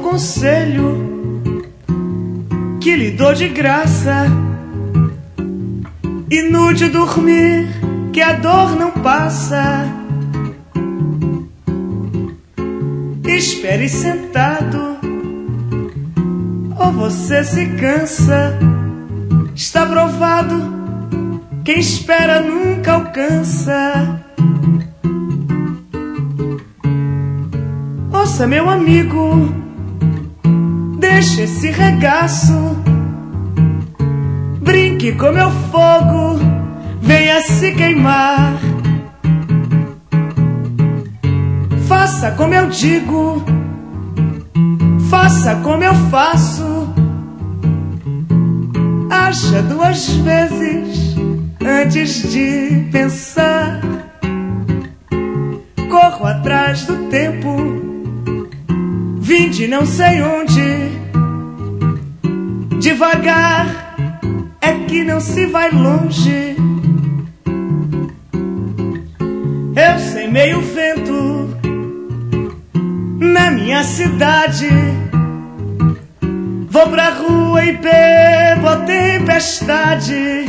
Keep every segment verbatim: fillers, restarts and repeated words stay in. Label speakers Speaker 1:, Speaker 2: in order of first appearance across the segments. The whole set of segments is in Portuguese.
Speaker 1: conselho que lhe dou de graça. Inútil dormir, que a dor não passa. Espere sentado, ou você se cansa. Está provado, quem espera nunca alcança. Ouça, meu amigo, deixe esse regaço. Brinque com meu fogo, venha se queimar. Faça como eu digo, faça como eu faço. Acha duas vezes antes de pensar. Corro atrás do tempo, vim de não sei onde. Devagar é que não se vai longe. Eu sei meio vento na minha cidade. Vou pra rua e bebo a tempestade.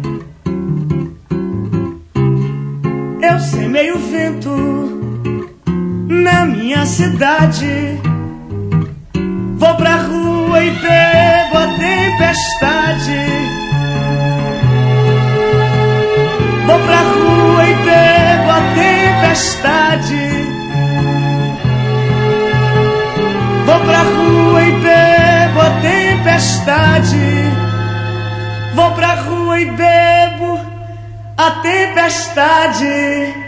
Speaker 1: Eu sei meio vento na minha cidade. Vou pra rua e bebo a tempestade. Vou pra rua e bebo a tempestade. Vou pra rua e bebo a tempestade. Vou pra rua e bebo a tempestade.